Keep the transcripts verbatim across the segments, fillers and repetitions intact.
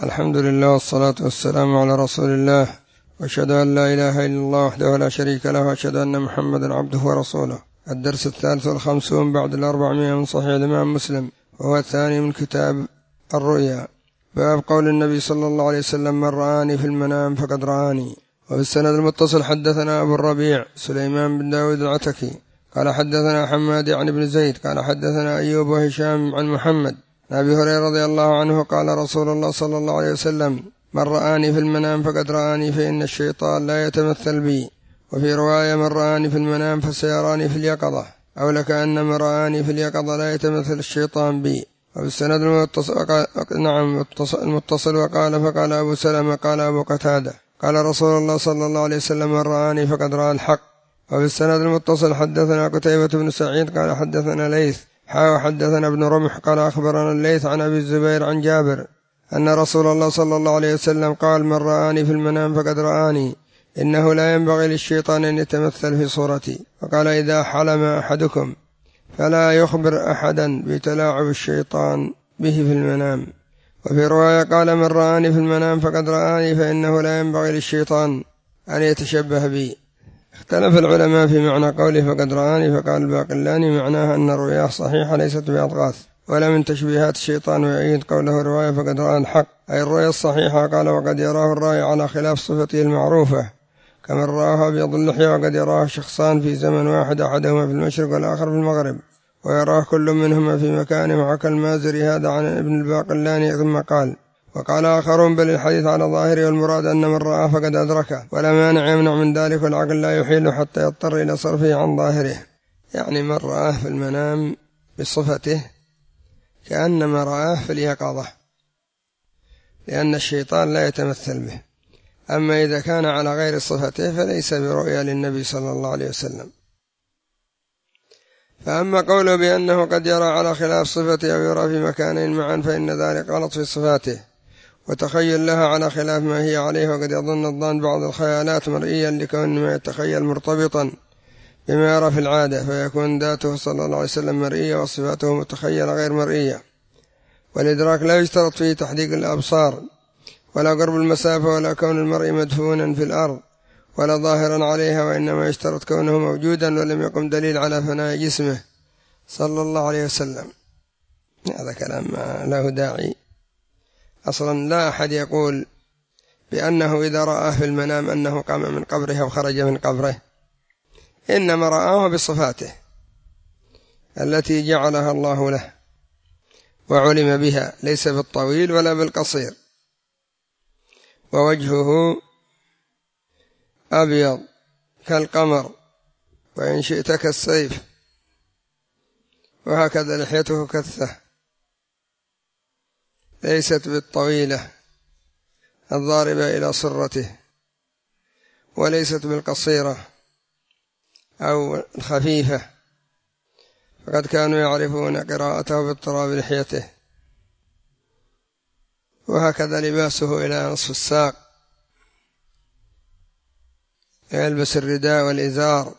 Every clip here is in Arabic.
الحمد لله والصلاة والسلام على رسول الله، وأشهد أن لا إله إلا الله وحده لا شريك له، وأشهد أن محمدا عبده ورسوله. الدرس الثالث والخمسون بعد الأربعمائة من صحيح الإمام مسلم، وهو الثاني من كتاب الرؤيا. باب قول النبي صلى الله عليه وسلم: من رآني في المنام فقد رآني. وفي السند المتصل حدثنا أبو الربيع سليمان بن داود العتكي قال حدثنا حماد عن ابن زيد قال حدثنا أيوب وهشام عن محمد عن أبي هريرة رضي الله عنه قال رسول الله صلى الله عليه وسلم: من رآني في المنام فقد رآني، فإن الشيطان لا يتمثل بي. وفي رواية: من رآني في المنام فسيراني في اليقظة، أو لكأن من رآني في اليقظة لا يتمثل الشيطان بي. وفي السند المتصل وقال نعم المتصل وقال فقال أبو سلمة قال أبو قتادة قال رسول الله صلى الله عليه وسلم: من رآني فقد رأى الحق. وفي السند المتصل حدثنا قتيبة بن سعيد قال حدثنا ليث حا حدثنا ابن رمح قال أخبرنا الليث عن أبي الزبير عن جابر أن رسول الله صلى الله عليه وسلم قال: من رآني في المنام فقد رآني، إنه لا ينبغي للشيطان أن يتمثل في صورتي. وقال: إذا حلم أحدكم فلا يخبر أحدا بتلاعب الشيطان به في المنام. وفي رواية قال: من رآني في المنام فقد رآني، فإنه لا ينبغي للشيطان أن يتشبه بي. اختلف العلماء في معنى قوله فقد رآني، فقال الباقلاني معناها أن الرؤيا صحيحة ليست بأضغاث ولا من تشبيهات الشيطان، ويعيد قوله رواية فقد رأى الحق أي الرؤيا الصحيحة. قال: وقد يراه الرأي على خلاف صفته المعروفة، كما رآه أبيض اللحية، وقد يراه شخصان في زمن واحد، أحدهما في المشرق والآخر في المغرب، ويراه كل منهما في مكان. وحكى المازري هذا عن ابن الباقلاني ثم قال: وقال آخرون: بل الحديث على ظاهره، والمراد أن من رآه فقد أدركه، ولا مانع يمنع من ذلك، والعقل لا يحيل حتى يضطر إلى صرفه عن ظاهره. يعني من رآه في المنام بصفته كأنما رآه في اليقظة، لأن الشيطان لا يتمثل به. أما إذا كان على غير صفته فليس برؤيا للنبي صلى الله عليه وسلم. فأما قوله بأنه قد يرى على خلاف صفته أو يرى في مكانين معا، فإن ذلك غلط في صفاته، وتخيل لها على خلاف ما هي عليه. وقد يظن الظان بعض الخيالات مرئيا لكون ما يتخيل مرتبطا بما يرى في العادة، فيكون ذاته صلى الله عليه وسلم مرئية وصفاته متخيلة غير مرئية. والإدراك لا يشترط فيه تحديق الأبصار، ولا قرب المسافة، ولا كون المرء مدفونا في الأرض ولا ظاهرا عليها، وإنما يشترط كونه موجودا ولم يقم دليل على فناء جسمه صلى الله عليه وسلم. هذا كلام ما له داعي. أصلا لا أحد يقول بأنه إذا رآه في المنام أنه قام من قبره أو خرج من قبره، إنما رآه بصفاته التي جعلها الله له وعلم بها، ليس بالطويل ولا بالقصير، ووجهه أبيض كالقمر وإن شئت كالسيف، وهكذا لحيته كثة، ليست بالطويلة الضاربة إلى صرته، وليست بالقصيرة أو الخفيفة، فقد كانوا يعرفون قراءته باضطراب لحيته. وهكذا لباسه إلى نصف الساق، يلبس الرداء والإزار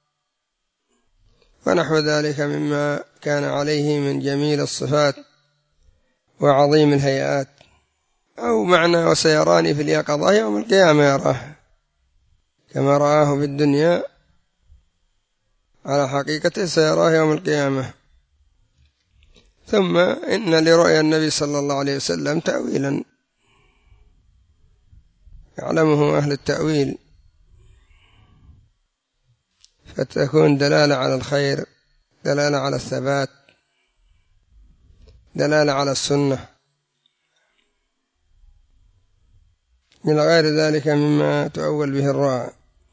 ونحو ذلك مما كان عليه من جميل الصفات وعظيم الهيئات. أو معنى وسيراني في اليقظة يوم القيامة يراه كما رآه في الدنيا، على حقيقته سيراه يوم القيامة. ثم إن لرؤيا النبي صلى الله عليه وسلم تأويلا يعلمه أهل التأويل، فتكون دلالة على الخير، دلالة على الثبات، دلالة على السنة، من غير ذلك مما تؤول به الرؤى.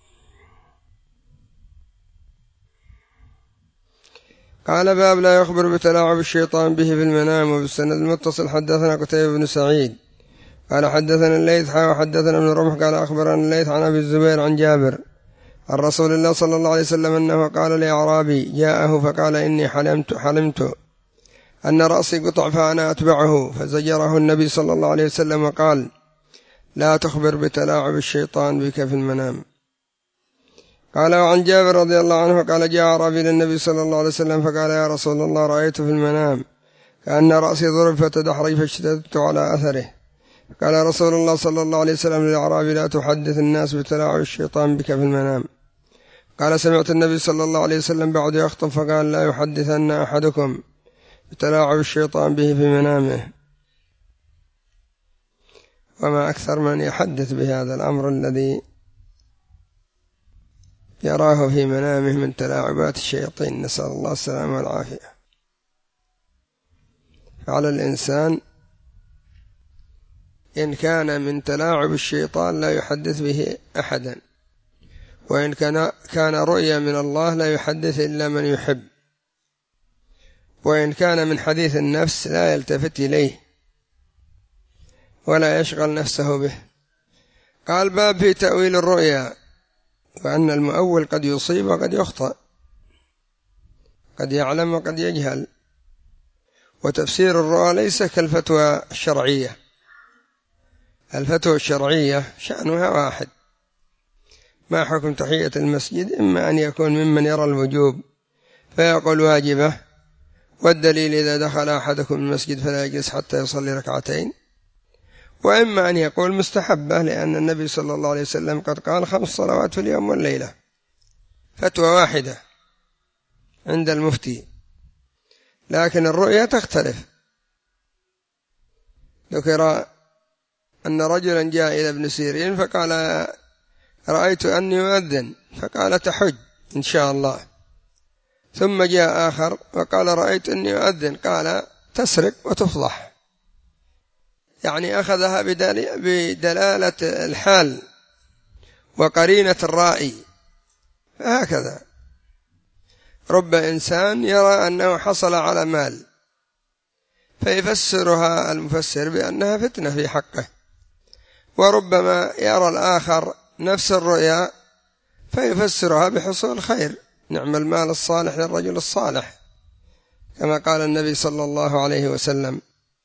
قال: باب لا يخبر بتلاعب الشيطان به في المنام. وبالسند المتصل حدثنا قتيبة بن سعيد قال حدثنا الليث حا وحدثنا ابن رمح قال أخبرنا الليث عن أبي الزبير عن جابر عن رسول الله صلى الله عليه وسلم أنه قال لأعرابي جاءه فقال: إني حلمت, حلمت أن رأسي قطع فأنا أتبعه، فزجره النبي صلى الله عليه وسلم وقال: لا تخبر بتلاعب الشيطان بك في المنام. قال: وعن جابر رضي الله عنه قال: جاء أعرابي للنبي صلى الله عليه وسلم فقال: يا رسول الله، رأيت في المنام كأن رأسي ضرب فتدحرج فاشتددت على أثره، قال رسول الله صلى الله عليه وسلم للأعرابي: لا تحدث الناس بتلاعب الشيطان بك في المنام. قال: سمعت النبي صلى الله عليه وسلم بعد يخطب فقال: لا يحدثن أحدكم بتلاعب الشيطان به في منامه. وما أكثر من يحدث بهذا الأمر الذي يراه في منامه من تلاعبات الشياطين، نسأل الله السلامة والعافية. فعلى الإنسان إن كان من تلاعب الشيطان لا يحدث به أحدا، وإن كان كان رؤيا من الله لا يحدث إلا من يحب، وإن كان من حديث النفس لا يلتفت إليه ولا يشغل نفسه به. قال: باب في تأويل الرؤيا، وأن المؤول قد يصيب وقد يخطئ، قد يعلم وقد يجهل. وتفسير الرؤى ليس كالفتوى الشرعية، الفتوى الشرعية شأنها واحد: ما حكم تحية المسجد؟ إما أن يكون ممن يرى الوجوب فيقول واجبة، والدليل إذا دخل أحدكم المسجد فلا يجلس حتى يصلي ركعتين، وإما أن يقول مستحبة، لأن النبي صلى الله عليه وسلم قد قال: خمس صلوات في اليوم والليلة. فتوى واحدة عند المفتي، لكن الرؤيا تختلف. ذكر أن رجلا جاء إلى ابن سيرين فقال: رأيت أني يؤذن، فقال: تحج إن شاء الله. ثم جاء آخر وقال: رأيت أني يؤذن، قال: تسرق وتفضح. يعني أخذها بدلالة الحال وقرينة الرائي. فهكذا رب إنسان يرى أنه حصل على مال فيفسرها المفسر بأنها فتنة في حقه، وربما يرى الآخر نفس الرؤيا فيفسرها بحصول خير: نعم المال الصالح للرجل الصالح، كما قال النبي صلى الله عليه وسلم.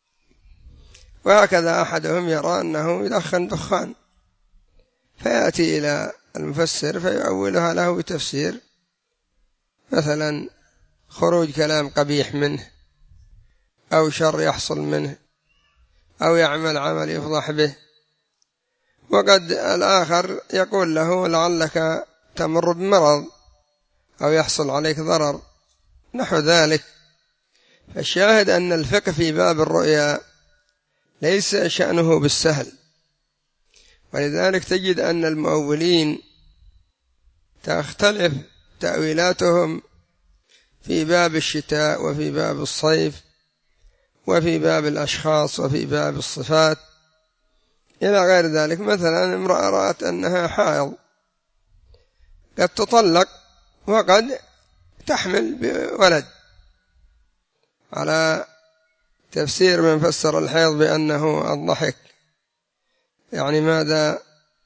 وهكذا أحدهم يرى أنه يدخن دخان فيأتي إلى المفسر فيؤولها له بتفسير، مثلا خروج كلام قبيح منه، أو شر يحصل منه، أو يعمل عمل يفضح به. وقد الآخر يقول له: لعلك تمر بمرض أو يحصل عليك ضرر، نحو ذلك. فالشاهد أن الفقه في باب الرؤيا ليس شأنه بالسهل، ولذلك تجد أن المؤولين تختلف تأويلاتهم في باب الشتاء، وفي باب الصيف، وفي باب الأشخاص، وفي باب الصفات إلى غير ذلك. مثلا امرأة رأت أنها حائض قد تطلق وقد تحمل بولد، على تفسير من فسر الحيض بأنه الضحك. يعني ماذا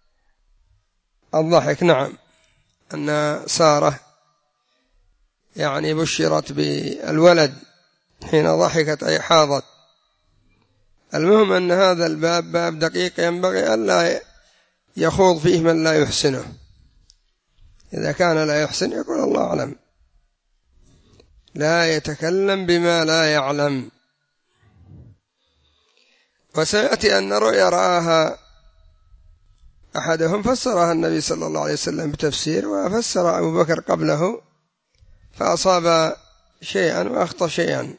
الضحك؟ نعم، أن سارة يعني بشرت بالولد حين ضحكت أي حاضت. المهم أن هذا الباب باب دقيق ينبغي ألا يخوض فيه من لا يحسنه. إذا كان لا يحسن يقول الله أعلم، لا يتكلم بما لا يعلم. وسيأتي أن رؤيا رآها أحدهم فسرها النبي صلى الله عليه وسلم بتفسير، وفسر أبو بكر قبله فأصاب شيئا وأخطأ شيئا.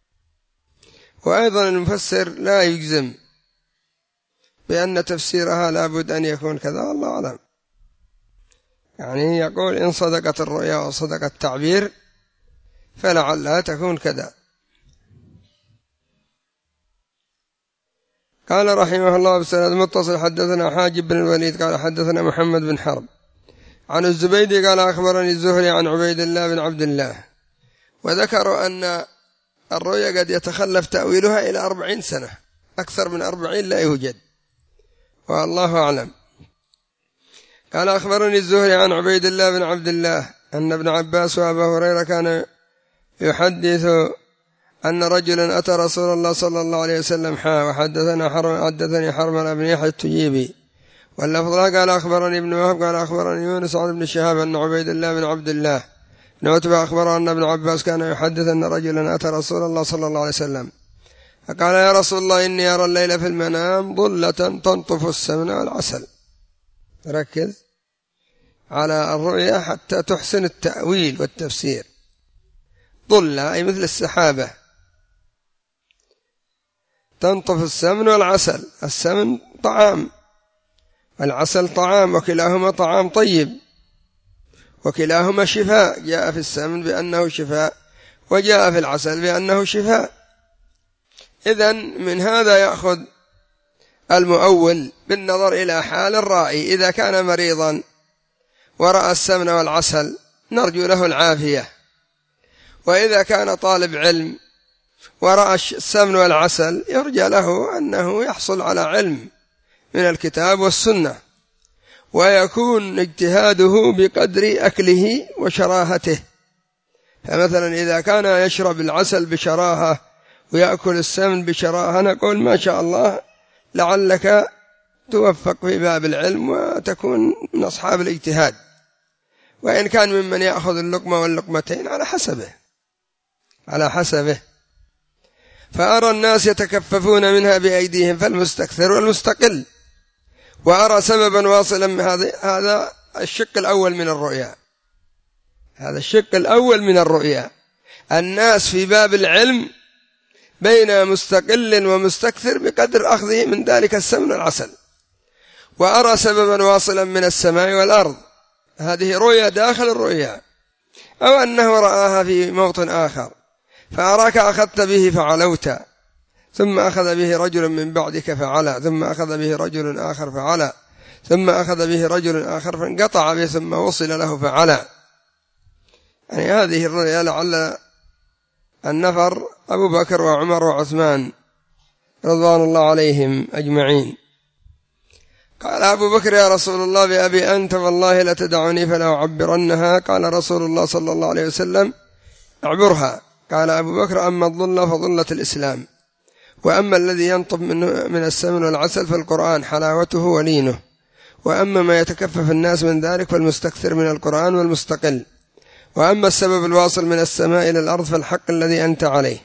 وأيضا المفسر لا يجزم بأن تفسيرها لابد أن يكون كذا، والله أعلم. يعني يقول إن صدقت الرؤيا وصدق التعبير فلعلها تكون كذا. قال رحمه الله بسند متصل: حدثنا حاجب بن الوليد قال حدثنا محمد بن حرب عن الزبيدي قال أخبرني الزهري عن عبيد الله بن عبد الله. وذكروا أن الرؤيا قد يتخلف تأويلها إلى أربعين سنة، أكثر من أربعين لا يوجد، والله أعلم. قال أخبرني الزهري عن عبيد الله بن عبد الله أن ابن عباس وأبا هريرة كان يحدث أن رجلا أتى رسول الله صلى الله عليه وسلم حا وحدثنا حرم حدثني حرمل بن يحيى التجيبي واللفظ قال أخبرني ابن وهب قال أخبرني يونس عن ابن شهاب أن عبيد الله بن عبد الله بن عتبة أخبر أن ابن عباس كان يحدث أن رجلا أتى رسول الله صلى الله عليه وسلم فقال يا رسول الله إني أرى الليلة في المنام ضلة تنطف السمن والعسل. ركز على الرؤيا حتى تحسن التأويل والتفسير. ضلة أي مثل السحابة، تنطف السمن والعسل. السمن طعام والعسل طعام، وكلاهما طعام طيب، وكلاهما شفاء. جاء في السمن بأنه شفاء، وجاء في العسل بأنه شفاء. إذن من هذا يأخذ المؤول بالنظر إلى حال الرائي. إذا كان مريضا ورأى السمن والعسل نرجو له العافية، وإذا كان طالب علم ورأى السمن والعسل يرجى له أنه يحصل على علم من الكتاب والسنة، ويكون اجتهاده بقدر أكله وشراهته. فمثلا إذا كان يشرب العسل بشراهة ويأكل السمن بشراهة نقول ما شاء الله لعلك توفق في باب العلم وتكون من أصحاب الاجتهاد. وإن كان ممن يأخذ اللقمة واللقمتين على حسبه على حسبه فأرى الناس يتكففون منها بأيديهم فالمستكثر والمستقل. وأرى سببا واصلا من هذا الشق الأول من الرؤيا. هذا الشق الأول من الرؤيا، الناس في باب العلم بين مستقل ومستكثر بقدر أخذه من ذلك السمن والعسل. وأرى سببا واصلا من السماء والأرض، هذه رؤيا داخل الرؤيا. أو أنه رآها في موطن آخر، فأراك أخذت به فعلوت، ثم أخذ به رجل من بعدك فعلى، ثم أخذ به رجل آخر فعلى، ثم أخذ به رجل آخر فانقطع به، ثم وصل له فعلى. يعني هذه الرؤيا لعل النفر أبو بكر وعمر وعثمان رضوان الله عليهم أجمعين. قال أبو بكر يا رسول الله بأبي أنت والله لتدعني فلا أعبرنها. قال رسول الله صلى الله عليه وسلم اعبرها. قال أبو بكر أما الظلة فظلة الإسلام، وأما الذي ينطف من السمن والعسل فالقرآن حلاوته ولينه، وأما ما يتكفف الناس من ذلك فالمستكثر من القرآن والمستقل، وأما السبب الواصل من السماء إلى الأرض فالحق الذي أنت عليه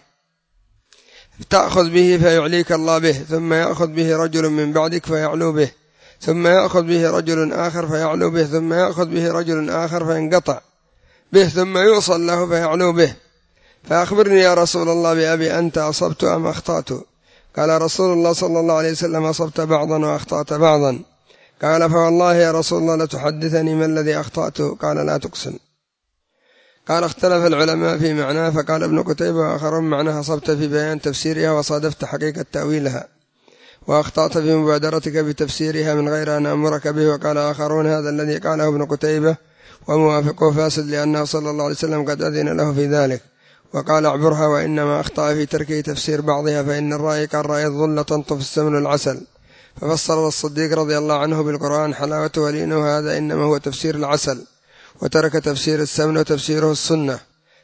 تأخذ به فيعليك الله به، ثم يأخذ به رجل من بعدك فيعلو به، ثم يأخذ به رجل آخر فيعلو به، ثم يأخذ به رجل آخر فينقطع به، ثم يوصل له فيعلو به. فأخبرني يا رسول الله بأبي أنت أصبت أم أخطأت؟ قال رسول الله صلى الله عليه وسلم أصبت بعضا وأخطأت بعضا. قال فوالله يا رسول الله لتحدثني ما الذي أخطأت؟ قال لا تقسم. قال اختلف العلماء في معناه، فقال ابن قتيبة وآخرون معناها أصبت في بيان تفسيرها وصادفت حقيقة تأويلها، وأخطأت في مبادرتك بتفسيرها من غير أن أمرك به. وقال آخرون هذا الذي قاله ابن قتيبة وموافقه فاسد، لأنه صلى الله عليه وسلم قد أذن له في ذلك. وقال اعبرها، وإنما أخطأ في تركه تفسير بعضها، فإن الرأي كان رأي الظلة تنطف السمن والعسل، ففسر الصديق رضي الله عنه بالقرآن حلاوته ولينه، هذا إنما هو تفسير العسل، وترك تفسير السمن وتفسيره السنة.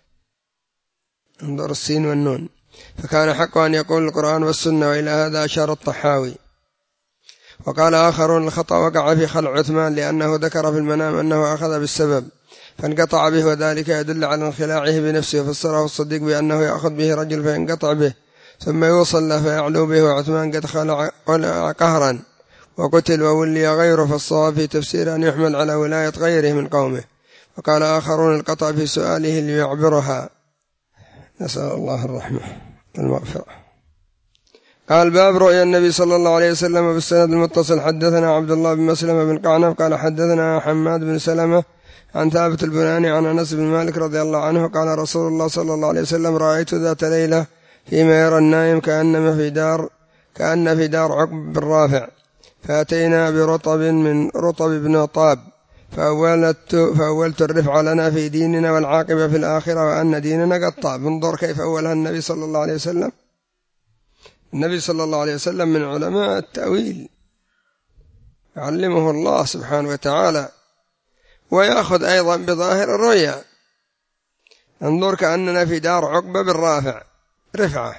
انظر السين والنون. فكان حقه أن يقول القرآن والسنة، وإلى هذا أشار الطحاوي. وقال آخرون الخطأ وقع في خلع عثمان، لأنه ذكر في المنام أنه أخذ بالسبب فانقطع به، وذلك يدل على انخلاعه بنفسه. وفسره الصديق بأنه يأخذ به رجل فينقطع به ثم يوصل له فيعلو به، وعثمان قد خلع قهرا وقتل وولي غيره، فالصواب في تفسير أن يحمل على ولاية غيره من قومه. وقال آخرون القطع في سؤاله ليعبرها، نسأل الله الرحمة والمغفرة. قال باب رؤيا النبي صلى الله عليه وسلم بالسند المتصل. حدثنا عبد الله بن مسلمة بن قعنب قال حدثنا حماد بن سلمة عن ثابت البناني عن أنس بن مالك رضي الله عنه قال رسول الله صلى الله عليه وسلم رأيت ذات ليلة فيما يرى النائم كأنما في دار كأن في دار عقب بالرافع، فأتينا برطب من رطب بن طاب، فأولت, فأولت الرفع لنا في ديننا والعاقبة في الآخرة، وأن ديننا قد طاب. انظر كيف أولها النبي صلى الله عليه وسلم. النبي صلى الله عليه وسلم من علماء التأويل، يعلمه الله سبحانه وتعالى، ويأخذ أيضا بظاهر الرؤيا. انظر كأننا في دار عقبة بالرافع رفعة،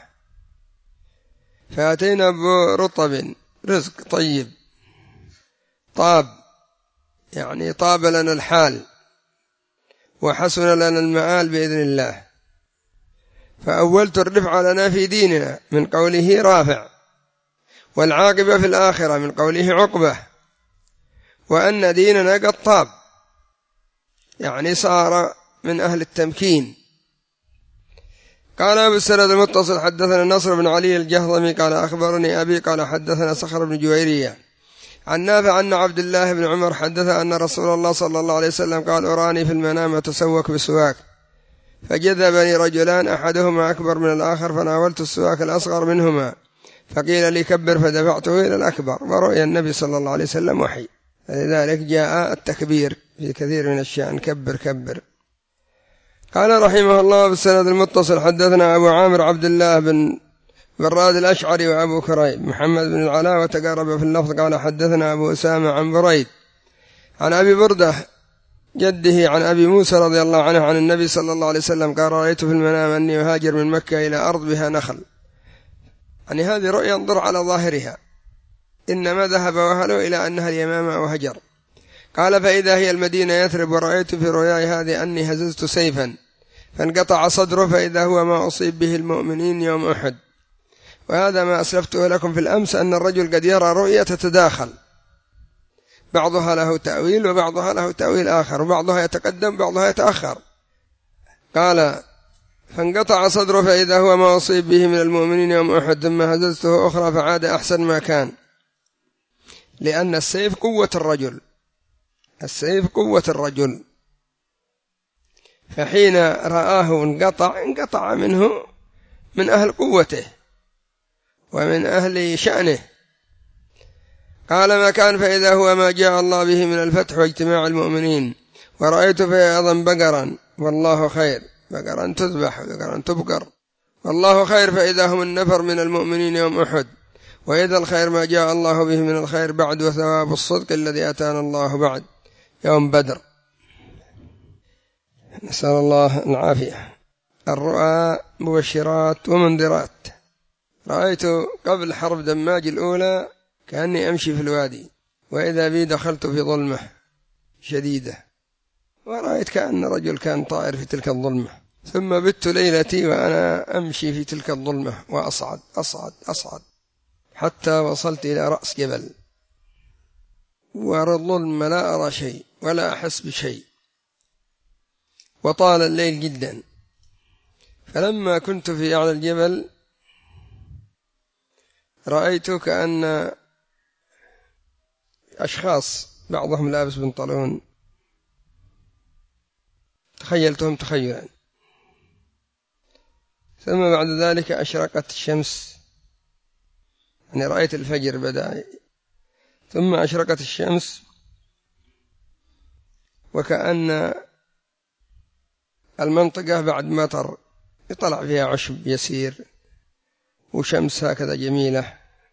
فأتينا برطب رزق طيب طاب، يعني طاب لنا الحال وحسن لنا المآل بإذن الله. فأولت الرفع لنا في ديننا من قوله رافع، والعاقبة في الآخرة من قوله عقبة، وأن ديننا قد طاب، يعني صار من أهل التمكين. قال أبو السند المتصل حدثنا نصر بن علي الجهضمي قال أخبرني أبي قال حدثنا صخر بن جويرية عن نافع أن عبد الله بن عمر حدث أن رسول الله صلى الله عليه وسلم قال أراني في المنام أتسوك بسواك، فجذبني رجلان أحدهما أكبر من الآخر، فناولت السواك الأصغر منهما، فقيل لي كبر فدفعته إلى الأكبر، ورؤيا النبي صلى الله عليه وسلم وحي، لذلك جاء التكبير في كثير من الشأن، كبر كبر. قال رحمه الله بالسند المتصل حدثنا أبو عامر عبد الله بن براد الأشعري وأبو كريب محمد بن العلاء وتقارب في اللفظ. قال حدثنا أبو أسامة عن بريد عن أبي بردة جده عن أبي موسى رضي الله عنه عن النبي صلى الله عليه وسلم قال رأيت في المنام أني أهاجر من مكة إلى أرض بها نخل، يعني هذه رؤيا انظر على ظاهرها، إنما ذهب وهله إلى أنها اليمامة أو هجر. قال فإذا هي المدينة يثرب، ورأيت في رؤياي هذه أني هززت سيفا فانقطع صدره، فإذا هو ما أصيب به المؤمنين يوم أحد. وهذا ما أسلفته لكم في الأمس، أن الرجل قد يرى رؤية تتداخل، بعضها له تأويل وبعضها له تأويل آخر، وبعضها يتقدم بعضها يتأخر. قال فانقطع صدره فإذا هو ما أصيب به من المؤمنين يوم أحد، ثم هززته أخرى فعاد أحسن ما كان، لأن السيف قوة الرجل، السيف قوة الرجل، فحين رآه انقطع انقطع منه من أهل قوته ومن أهل شأنه. قال ما كان فإذا هو ما جاء الله به من الفتح واجتماع المؤمنين، ورأيت فيه أيضا بقرا والله خير، بقرا تذبح بقرا تبقر والله خير، فإذا هم النفر من المؤمنين يوم أحد، وإذا الخير ما جاء الله به من الخير بعد، وثواب الصدق الذي أتانا الله بعد يوم بدر. نسأل الله العافية. الرؤى مبشرات ومنذرات. رأيت قبل حرب دماج الأولى كأني أمشي في الوادي، وإذا بي دخلت في ظلمة شديدة، ورأيت كأن رجل كان طائر في تلك الظلمة، ثم بت ليلتي وأنا أمشي في تلك الظلمة وأصعد أصعد أصعد حتى وصلت إلى رأس جبل، والظلمة لا أرى شيء ولا أحس بشيء، وطال الليل جدا. فلما كنت في أعلى الجبل رأيت كأن أشخاص بعضهم لابس بنطلون، تخيلتهم تخيلا، ثم بعد ذلك أشرقت الشمس، يعني رأيت الفجر بدأ، ثم أشرقت الشمس وكأن المنطقة بعد مطر يطلع فيها عشب يسير وشمس هكذا جميلة.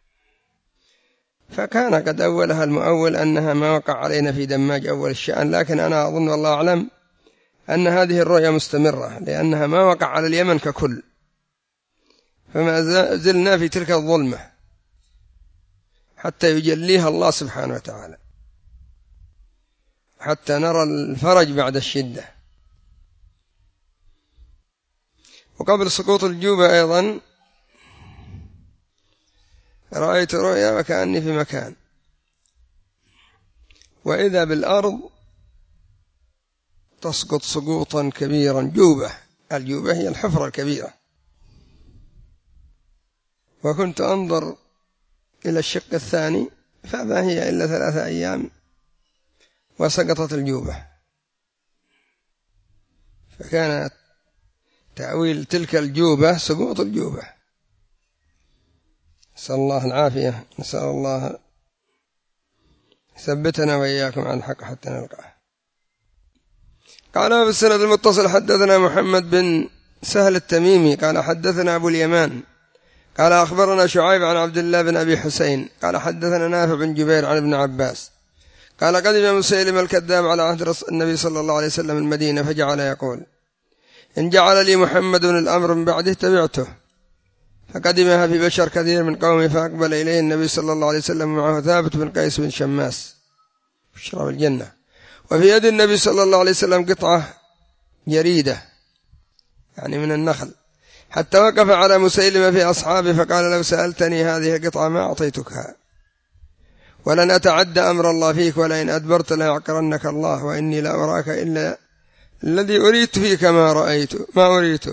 فكان قد أولها المؤول أنها ما وقع علينا في دماج أول الشأن، لكن أنا أظن والله أعلم أن هذه الرؤية مستمرة، لأنها ما وقع على اليمن ككل، فما زلنا في تلك الظلمة حتى يجليها الله سبحانه وتعالى، حتى نرى الفرج بعد الشدة. وقبل سقوط الجوبة أيضا رأيت رؤيا وكأني في مكان، وإذا بالأرض تسقط سقوطا كبيرا، جوبة، الجوبة هي الحفرة الكبيرة، وكنت أنظر إلى الشق الثاني فما هي إلا ثلاثة أيام وسقطت الجوبة. فكانت تأويل تلك الجوبة سقوط الجوبة. نسأل الله العافية، نسأل الله ثبتنا وإياكم على الحق حتى نلقاه. قال بالسند المتصل حدثنا محمد بن سهل التميمي قال حدثنا أبو اليمان قال أخبرنا شعيب عن عبد الله بن أبي حسين قال حدثنا نافع بن جبير عن ابن عباس قال قدم مسيلم الكذاب على عهد النبي صلى الله عليه وسلم المدينة، فجعل يقول إن جعل لي محمد الأمر من بعده تبعته، فقدمها في بشر كثير من قومه، فأقبل إليه النبي صلى الله عليه وسلم معه ثابت بن قيس بن شماس بشرى الجنة، وفي يد النبي صلى الله عليه وسلم قطعة جريدة يعني من النخل، حتى وقف على مسيلمة في أصحابه فقال لو سألتني هذه القطعة ما أعطيتكها، ولن أتعدى أمر الله فيك، ولئن أدبرت ليعقرنك الله، وإني لا أراك إلا الذي أريت فيك ما رأيت ما أريت.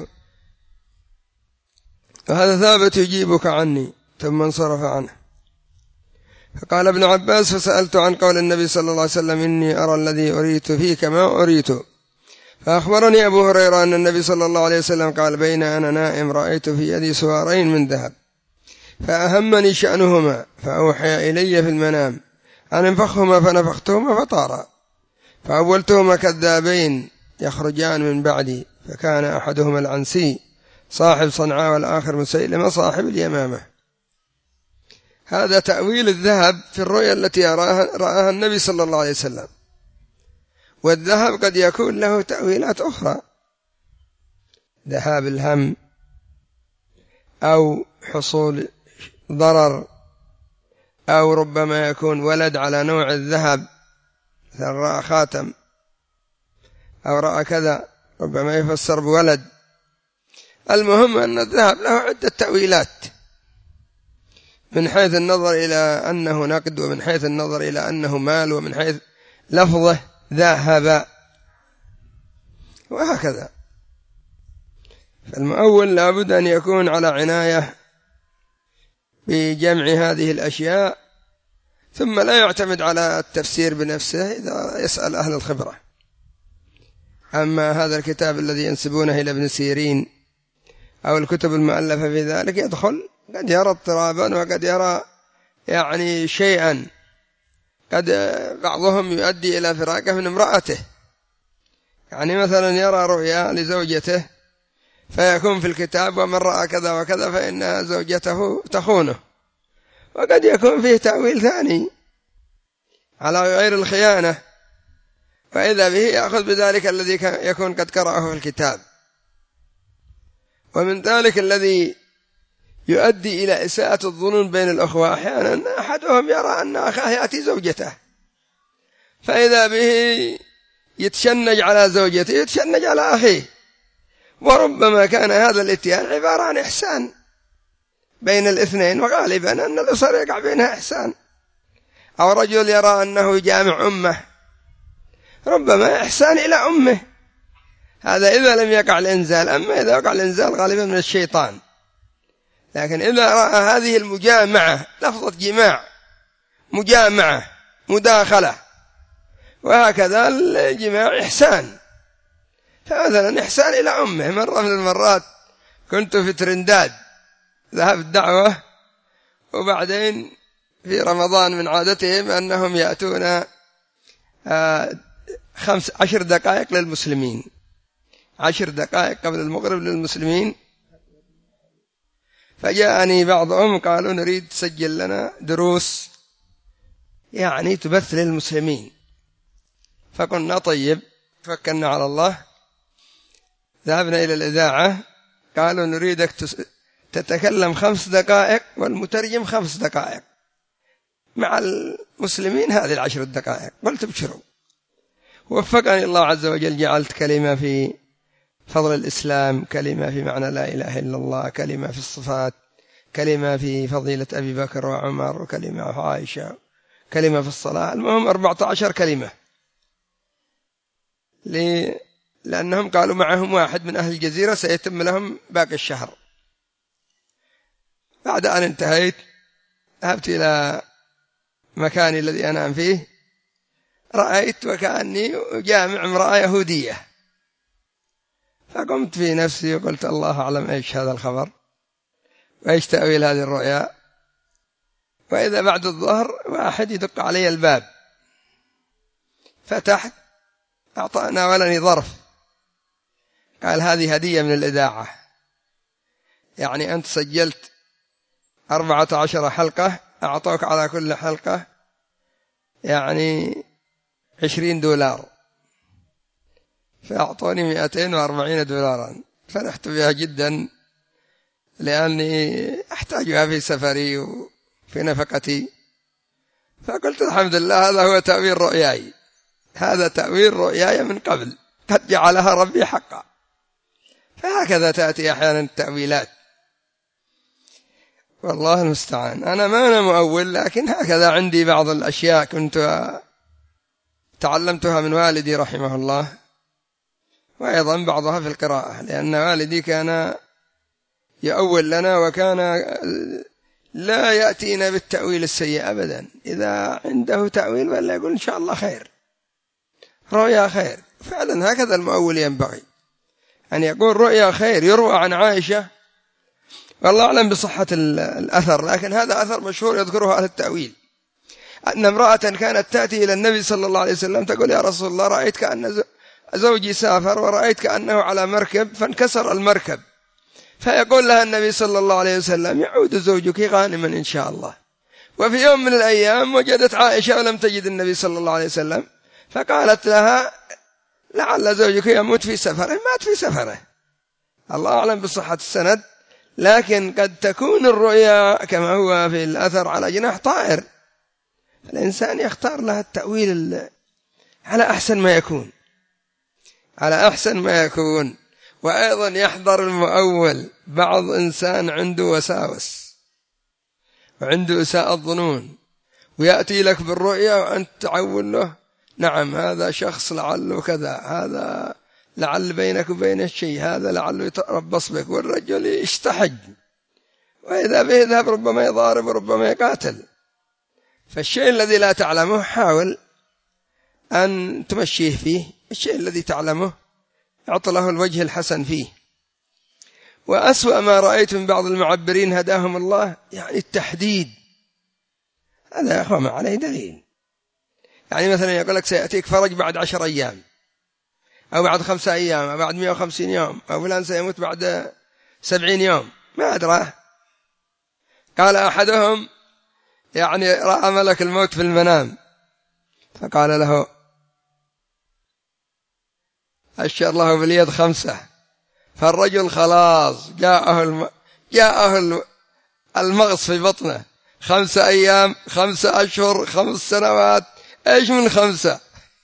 وهذا ثابت يجيبك عني. ثم انصرف عنه. فقال ابن عباس فسألت عن قول النبي صلى الله عليه وسلم إني أرى الذي أريت فيك ما أريت، فأخبرني أبو هريرة أن النبي صلى الله عليه وسلم قال بين أنا نائم رأيت في يدي سوارين من ذهب فأهمني شأنهما، فأوحي إلي في المنام أن انفخهما فنفختهما فطارا، فأولتهما كذابين يخرجان من بعدي، فكان أحدهما العنسي صاحب صنعاء والآخر مسيلمة صاحب اليمامة. هذا تأويل الذهب في الرؤيا التي رآها النبي صلى الله عليه وسلم. والذهب قد يكون له تأويلات أخرى، ذهاب الهم أو حصول ضرر، أو ربما يكون ولد على نوع الذهب، مثل رأى خاتم أو رأى كذا، ربما يفسر بولد. المهم أن الذهب له عدة تأويلات، من حيث النظر إلى أنه نقد، ومن حيث النظر إلى أنه مال، ومن حيث لفظه ذهب، وهكذا. فالمؤول لابد أن يكون على عناية بجمع هذه الأشياء، ثم لا يعتمد على التفسير بنفسه إذا يسأل أهل الخبرة. أما هذا الكتاب الذي ينسبونه إلى ابن سيرين أو الكتب المؤلفة في ذلك يدخل قد يرى اضطرابا، وقد يرى يعني شيئا، قد بعضهم يؤدي إلى فراقه من امرأته، يعني مثلا يرى رؤيا لزوجته فيكون في الكتاب ومن رأى كذا وكذا فإن زوجته تخونه، وقد يكون فيه تأويل ثاني على غير الخيانة، فإذا به يأخذ بذلك الذي يكون قد قرأه في الكتاب. ومن ذلك الذي يؤدي إلى إساءة الظنون بين الأخوة، أحيانا أحدهم يرى أن أخاه يأتي زوجته، فإذا به يتشنج على زوجته يتشنج على أخيه، وربما كان هذا الاتيان عبارة عن إحسان بين الاثنين، وغالبا أن الأسر يقع بينها إحسان. أو رجل يرى أنه يجامع أمه، ربما إحسان إلى أمه، هذا إذا لم يقع الإنزال. أما إذا وقع الإنزال غالبا من الشيطان. لكن إذا رأى هذه المجامعة، لفظة جماع، مجامعة، مداخلة، وهكذا الجماع إحسان، فمثلا إحسان إلى أمه. مرة من المرات كنت في ترنداد ذهبت دعوة، وبعدين في رمضان من عادتهم أنهم يأتون خمس عشر دقائق للمسلمين، عشر دقائق قبل المغرب للمسلمين. فجاءني بعضهم قالوا نريد تسجل لنا دروس يعني تبث للمسلمين. فقلنا طيب، فكرنا على الله، ذهبنا إلى الإذاعة، قالوا نريدك تتكلم خمس دقائق والمترجم خمس دقائق مع المسلمين هذه العشر دقائق. قلت ابشروا، وفقني الله عز وجل، جعلت كلمة في فضل الإسلام، كلمة في معنى لا إله إلا الله، كلمة في الصفات، كلمة في فضيلة أبي بكر وعمر، وكلمة في عائشة، كلمة في الصلاة. المهم أربعة عشر كلمة، لأنهم قالوا معهم واحد من أهل الجزيرة سيتم لهم باقي الشهر. بعد أن انتهيت ذهبت إلى مكاني الذي أنام فيه، رأيت وكأني جامع امرأة يهودية، فقمت في نفسي وقلت الله أعلم إيش هذا الخبر وإيش تأويل هذه الرؤيا. وإذا بعد الظهر واحد يدق علي الباب، فتحت، أعطانا ولني ظرف، قال هذه هدية من الإذاعة، يعني أنت سجلت أربعة عشر حلقة، أعطوك على كل حلقة يعني عشرين دولار، فأعطوني مئتين وأربعين دولارا. فرحت بها جدا لأني أحتاجها في سفري وفي نفقتي. فقلت الحمد لله، هذا هو تأويل رؤياي، هذا تأويل رؤياي من قبل، قد جعلها ربي حقا. فهكذا تأتي أحيانا التأويلات، والله المستعان. أنا ما أنا مؤول، لكن هكذا عندي بعض الأشياء كنت تعلمتها من والدي رحمه الله، وأيضا بعضها في القراءة، لأن والدي كان يؤول لنا وكان لا يأتينا بالتأويل السيء أبدا. إذا عنده تأويل ولا يقول إن شاء الله خير، رؤيا خير. فعلا هكذا المؤول ينبغي أن يقول رؤيا خير. يروى عن عائشة، والله أعلم بصحة الأثر، لكن هذا أثر مشهور يذكره أهل التأويل، أن امرأة كانت تأتي إلى النبي صلى الله عليه وسلم تقول: يا رسول الله، رأيت كأن زوجي سافر ورأيت كأنه على مركب فانكسر المركب. فيقول لها النبي صلى الله عليه وسلم: يعود زوجك غانما إن شاء الله. وفي يوم من الأيام وجدت عائشة ولم تجد النبي صلى الله عليه وسلم، فقالت لها: لعل زوجك يموت في سفره. مات في سفره، الله أعلم بصحة السند، لكن قد تكون الرؤيا كما هو في الأثر على جناح طائر، الإنسان يختار لها التأويل على أحسن ما يكون، على أحسن ما يكون. وأيضا يحضر المؤول بعض إنسان عنده وساوس وعنده إساءة الظنون، ويأتي لك بالرؤيا وأنت تعول له: نعم هذا شخص لعله كذا، هذا لعل بينك وبين الشيء، هذا لعله يتربص بك، والرجل يشتحج، وإذا به يذهب ربما يضارب وربما يقاتل. فالشيء الذي لا تعلمه حاول أن تمشيه فيه، الشيء الذي تعلمه أعط له الوجه الحسن فيه. وأسوأ ما رأيت من بعض المعبرين هداهم الله يعني التحديد، هذا يا أخوة ما عليه دليل. يعني مثلا يقول لك سيأتيك فرج بعد عشر أيام، أو بعد خمسة أيام، أو بعد مئة وخمسين يوم، أو فلان سيموت بعد سبعين يوم، ما أدراه. قال أحدهم يعني رأى ملك الموت في المنام، فقال له: أشر له باليد خمسة. فالرجل خلاص جاءه الم... جاءه المغص في بطنه، خمسة أيام، خمسة أشهر، خمس سنوات، إيش من خمسة؟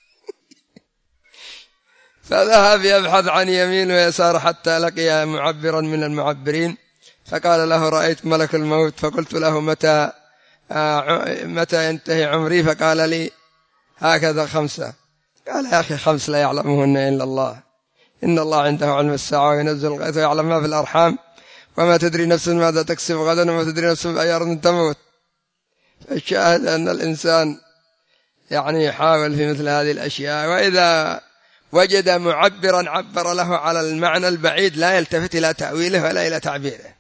فذهب يبحث عن يمين ويسار حتى لقي معبرا من المعبرين، فقال له: رأيت ملك الموت. فقلت له: متى آه متى ينتهي عمري؟ فقال لي: هكذا خمسة. قال: يا أخي خمس لا يعلمهن إلا الله، إن الله عنده علم الساعة وينزل الغيث ويعلم ما في الأرحام وما تدري نفس ماذا تكسب غدا وما تدري نفس بأي أرض تموت. فالشاهد أن الإنسان يعني يحاول في مثل هذه الأشياء، وإذا وجد معبرا عبر له على المعنى البعيد لا يلتفت إلى تأويله ولا إلى تعبيره.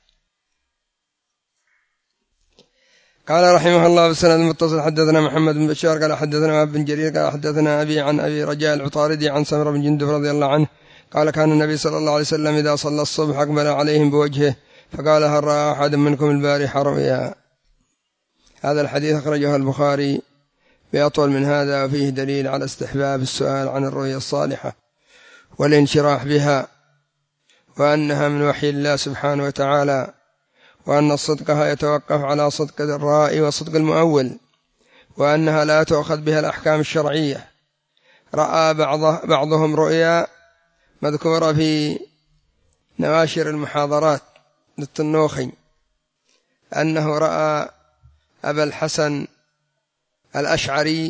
قال رحمه الله بالسند المتصل: حدثنا محمد بن بشار قال حدثنا وهب بن جرير قال حدثنا أبي عن أبي رجاء العطاردي عن سمرة بن جندب رضي الله عنه قال: كان النبي صلى الله عليه وسلم إذا صلى الصبح أقبل عليهم بوجهه فقال: هل رأى أحد منكم البارحة رؤيا؟ هذا الحديث أخرجه البخاري بأطول من هذا، وفيه دليل على استحباب السؤال عن الرؤيا الصالحة والانشراح بها، وأنها من وحي الله سبحانه وتعالى، وأن الصدق يتوقف على صدق الرائي وصدق المؤول، وأنها لا تؤخذ بها الأحكام الشرعية. رأى بعض بعضهم رؤيا مذكورة في نواشر المحاضرات للتنوخي أنه رأى أبا الحسن الأشعري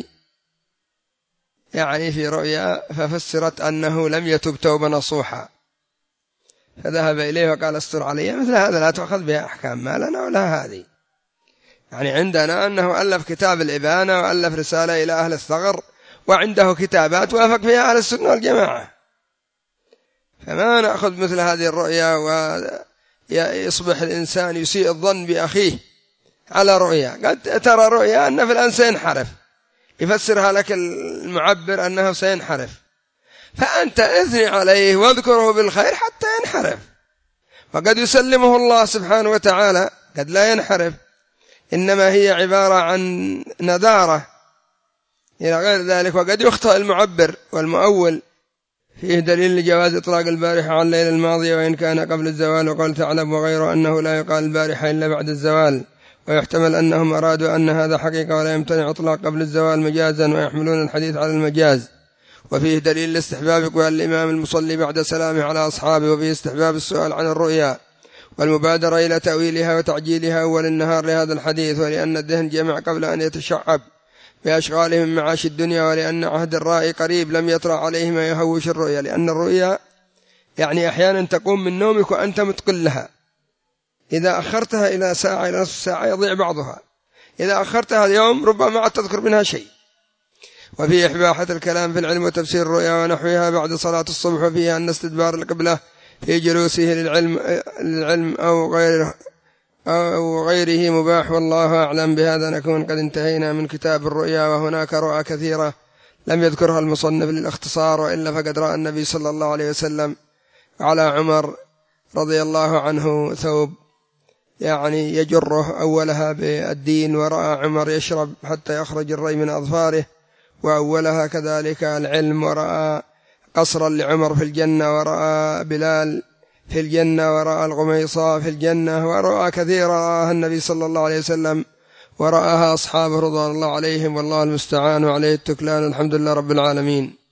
يعني في رؤيا، ففسرت أنه لم يتب توبة نصوحا، فذهب إليه وقال: استر علي. مثل هذا لا تأخذ بها أحكام، ما لنا ولا هذه. يعني عندنا أنه ألف كتاب الإبانة وألف رسالة إلى أهل الثغر، وعنده كتابات وافق فيها أهل السنة والجماعة، فما نأخذ مثل هذه الرؤيا ويصبح الإنسان يسيء الظن بأخيه على رؤيا. قد ترى رؤيا أن فلان سينحرف، يفسرها لك المعبر أنه سينحرف، فأنت اثني عليه واذكره بالخير حتى ينحرف، وقد يسلمه الله سبحانه وتعالى، قد لا ينحرف، إنما هي عبارة عن نذارة إلى غير ذلك. وقد يخطئ المعبر والمؤول. فيه دليل لجواز إطلاق البارحة على الليلة الماضية وإن كان قبل الزوال، وقال ثعلب وغيره أنه لا يقال البارحة إلا بعد الزوال، ويحتمل أنهم أرادوا أن هذا حقيقة ولا يمتنع إطلاق قبل الزوال مجازا، ويحملون الحديث على المجاز. وفيه دليل لاستحباب إقبال الإمام المصلي بعد سلامه على أصحابه، وفيه استحباب السؤال عن الرؤيا والمبادرة إلى تأويلها وتعجيلها أول النهار لهذا الحديث، ولأن الدهن جمع قبل أن يتشعب بأشغاله من معاش الدنيا، ولأن عهد الرائي قريب لم يطرأ عليه ما يهوش الرؤيا، لأن الرؤيا يعني أحيانا تقوم من نومك وأنت متقل لها، إذا أخرتها إلى ساعة إلى نصف ساعة يضيع بعضها، إذا أخرتها اليوم ربما ما تذكر منها شيء. وفي إحباحة الكلام في العلم وتفسير الرؤيا ونحوها بعد صلاة الصبح، وفيها أن استدبار القبلة في جلوسه للعلم, للعلم أو غيره أو غيره مباح، والله أعلم. بهذا نكون قد انتهينا من كتاب الرؤيا، وهناك رؤى كثيرة لم يذكرها المصنف للاختصار، وإلا فقد رأى النبي صلى الله عليه وسلم على عمر رضي الله عنه ثوب يعني يجره أولها بالدين، ورأى عمر يشرب حتى يخرج الري من أظفاره، وأولها كذلك العلم، ورأى قصرا لعمر في الجنة، ورأى بلال في الجنة، ورأى الغميصاء في الجنة، ورأى كثيرا رآها النبي صلى الله عليه وسلم، ورآها أصحابه رضوان الله عليهم، والله المستعان وعليه التكلان. الحمد لله رب العالمين.